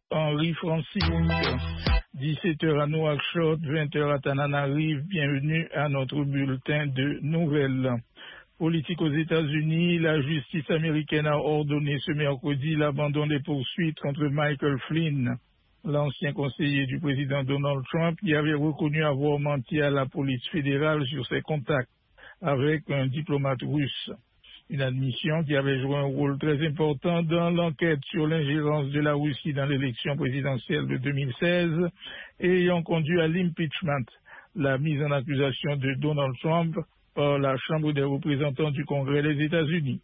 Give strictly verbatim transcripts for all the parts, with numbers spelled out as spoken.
Henri Francis. dix-sept heures à Nouakchott, vingt heures à Tananarive. Bienvenue à notre bulletin de nouvelles. Politique aux États-Unis, la justice américaine a ordonné ce mercredi l'abandon des poursuites contre Michael Flynn, l'ancien conseiller du président Donald Trump, qui avait reconnu avoir menti à la police fédérale sur ses contacts avec un diplomate russe. Une admission qui avait joué un rôle très important dans l'enquête sur l'ingérence de la Russie dans l'élection présidentielle de deux mille seize et ayant conduit à l'impeachment, la mise en accusation de Donald Trump par la Chambre des représentants du Congrès des États-Unis.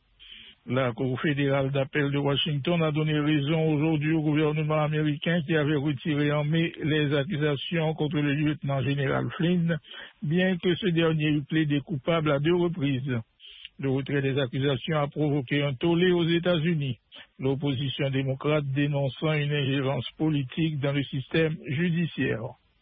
La Cour fédérale d'appel de Washington a donné raison aujourd'hui au gouvernement américain qui avait retiré en mai les accusations contre le lieutenant-général Flynn, bien que ce dernier eût plaidé coupable à deux reprises. Le retrait des accusations a provoqué un tollé aux États-Unis, l'opposition démocrate dénonçant une ingérence politique dans le système judiciaire.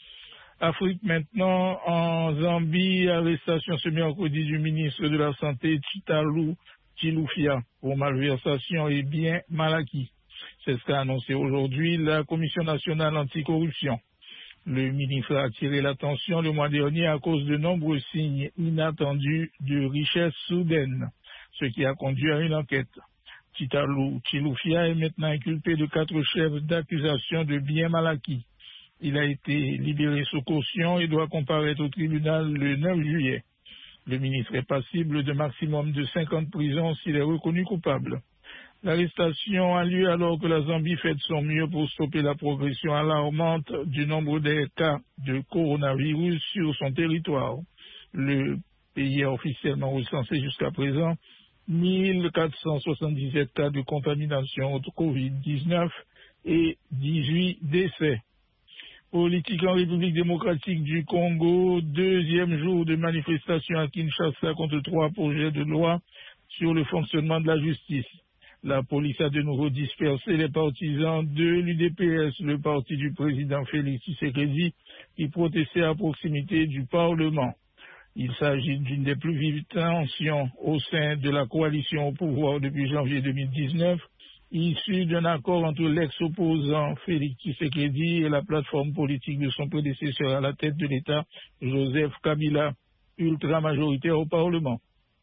Afrique maintenant, en Zambie, arrestation ce mercredi du ministre de la Santé Chitalu Chilufya pour malversation et biens mal acquis. C'est ce qu'a annoncé aujourd'hui la Commission nationale anticorruption. Le ministre a attiré l'attention le mois dernier à cause de nombreux signes inattendus de richesse soudaine, ce qui a conduit à une enquête. Chitalu Chilufya est maintenant inculpé de quatre chefs d'accusation de biens mal acquis. Il a été libéré sous caution et doit comparaître au tribunal le neuf juillet. Le ministre est passible de maximum de cinquante prisons s'il est reconnu coupable. L'arrestation a lieu alors que la Zambie fait de son mieux pour stopper la progression alarmante du nombre des cas de coronavirus sur son territoire. Le pays a officiellement recensé jusqu'à présent mille quatre cent soixante-dix-sept cas de contamination au covid dix-neuf et dix-huit décès. Politique en République démocratique du Congo, deuxième jour de manifestation à Kinshasa contre trois projets de loi sur le fonctionnement de la justice. La police a de nouveau dispersé les partisans de l'U D P S, le parti du président Félix Tshisekedi, qui protestait à proximité du Parlement. Il s'agit d'une des plus vives tensions au sein de la coalition au pouvoir depuis janvier deux mille dix-neuf, issue d'un accord entre l'ex-opposant Félix Tshisekedi et la plateforme politique de son prédécesseur à la tête de l'État, Joseph Kabila, ultra-majoritaire au Parlement.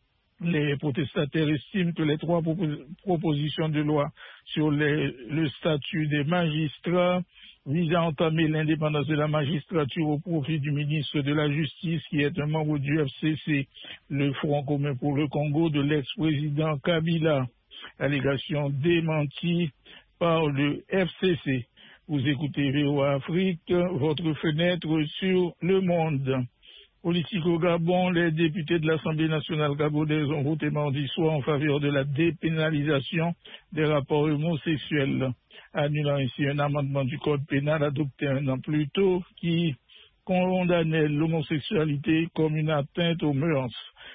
Les protestataires estiment que les trois propos- propositions de loi sur les- le statut des magistrats visant à entamer l'indépendance de la magistrature au profit du ministre de la Justice, qui est un membre du F C C, le Front commun pour le Congo de l'ex-président Kabila. Allégation démentie par le F C C. Vous écoutez V O A Afrique, votre fenêtre sur le monde. Politique au Gabon, les députés de l'Assemblée nationale gabonaise ont voté mardi soir en faveur de la dépénalisation des rapports homosexuels, annulant ainsi un amendement du code pénal adopté un an plus tôt qui condamnait l'homosexualité comme une atteinte aux mœurs.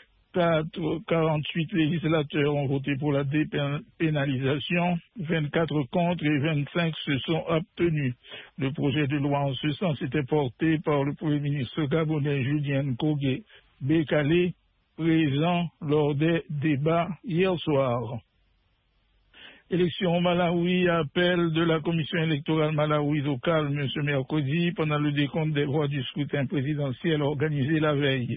quarante-huit législateurs ont voté pour la dépénalisation, vingt-quatre contre et vingt-cinq se sont abstenus. Le projet de loi en ce sens était porté par le Premier ministre gabonais Julien Kogé Bekale, présent lors des débats hier soir. Élection au Malawi, appel de la commission électorale malawize au calme ce mercredi pendant le décompte des voix du scrutin présidentiel organisé la veille.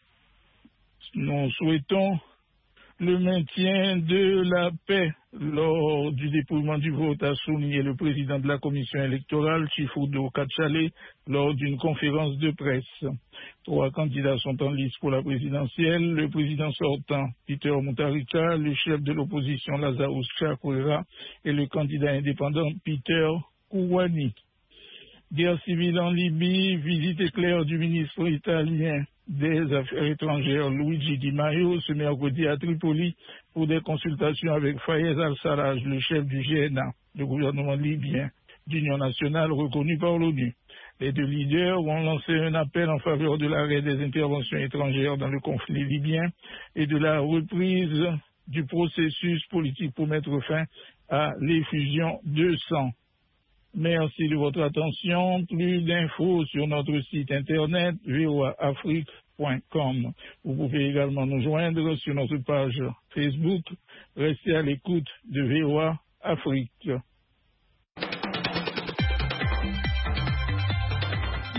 Nous souhaitons le maintien de la paix lors du dépouillement du vote, a souligné le président de la commission électorale, Chifudo Kachale, lors d'une conférence de presse. Trois candidats sont en liste pour la présidentielle, le président sortant, Peter Mutharika, le chef de l'opposition, Lazarus Chakwera, et le candidat indépendant, Peter Kouwani. Guerre civile en Libye, visite éclair du ministre italien des Affaires étrangères Luigi Di Maio ce mercredi à Tripoli pour des consultations avec Fayez al-Sarraj, le chef du G N A, le gouvernement libyen d'union nationale reconnu par l'ONU. Les deux leaders ont lancé un appel en faveur de l'arrêt des interventions étrangères dans le conflit libyen et de la reprise du processus politique pour mettre fin à l'effusion de sang. Merci de votre attention. Plus d'infos sur notre site internet v o a afrique point com. Vous pouvez également nous joindre sur notre page Facebook. Restez à l'écoute de V O A Afrique.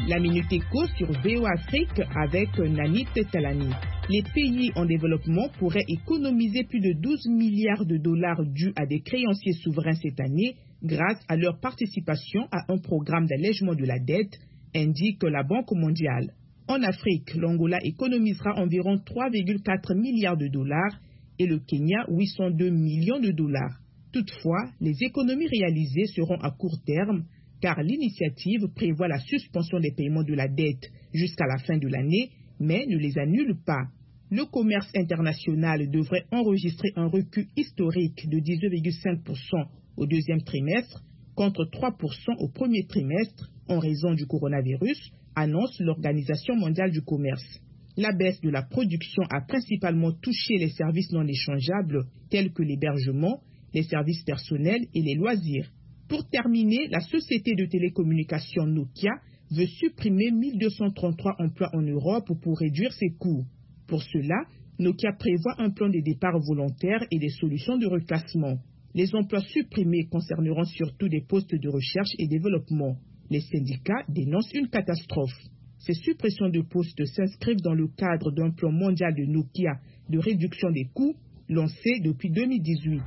La Minute Éco sur V O Afrique avec Nanit Talani. Les pays en développement pourraient économiser plus de douze milliards de dollars dus à des créanciers souverains cette année grâce à leur participation à un programme d'allègement de la dette, indique la Banque mondiale. En Afrique, l'Angola économisera environ trois virgule quatre milliards de dollars et le Kenya huit cent deux millions de dollars. Toutefois, les économies réalisées seront à court terme car l'initiative prévoit la suspension des paiements de la dette jusqu'à la fin de l'année, mais ne les annule pas. Le commerce international devrait enregistrer un recul historique de dix-huit virgule cinq pour cent au deuxième trimestre contre trois pour cent au premier trimestre en raison du coronavirus, annonce l'Organisation mondiale du commerce. La baisse de la production a principalement touché les services non échangeables tels que l'hébergement, les services personnels et les loisirs. Pour terminer, la société de télécommunications Nokia veut supprimer mille deux cent trente-trois emplois en Europe pour réduire ses coûts. Pour cela, Nokia prévoit un plan de départ volontaire et des solutions de reclassement. Les emplois supprimés concerneront surtout des postes de recherche et développement. Les syndicats dénoncent une catastrophe. Ces suppressions de postes s'inscrivent dans le cadre d'un plan mondial de Nokia de réduction des coûts lancé depuis deux mille dix-huit.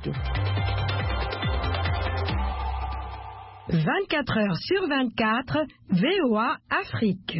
vingt-quatre heures sur vingt-quatre, V O A Afrique.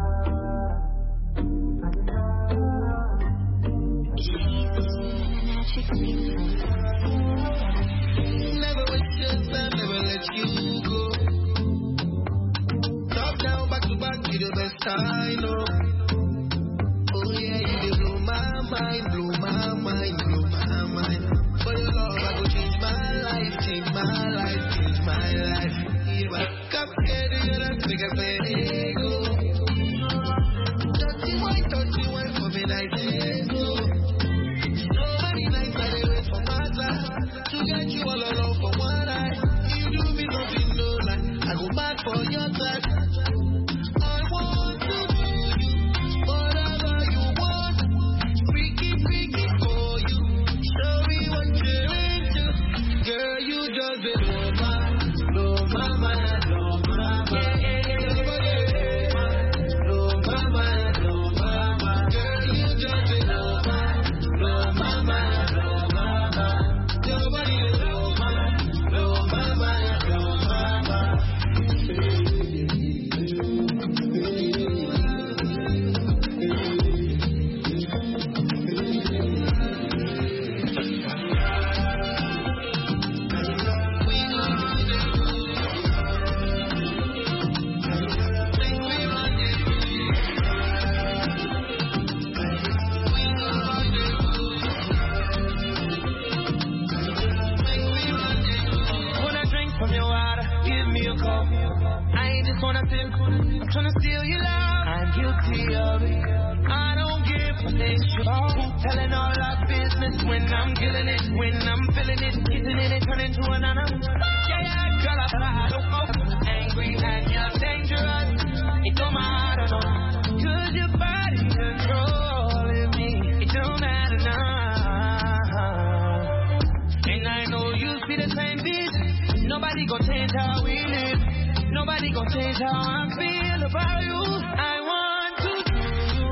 Nobody gonna change how we live. Nobody gonna change how I feel about you. I want to do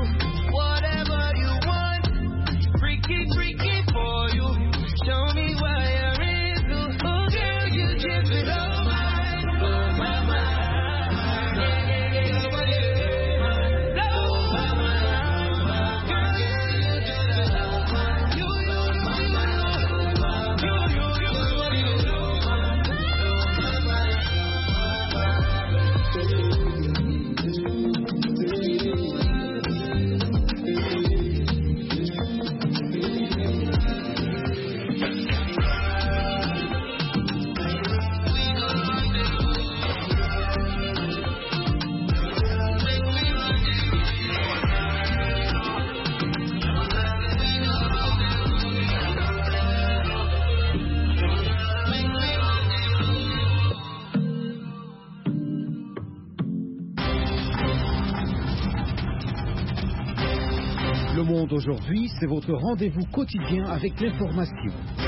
whatever you want. Freaky, freaky for you. Show me what you're into. Oh girl, you give it all mine. Blow my mind. Yeah, yeah, yeah. Nobody blow my mind. Girl, you give it all mine. You, you, you, you, you, you, you. Le Monde aujourd'hui, c'est votre rendez-vous quotidien avec l'information.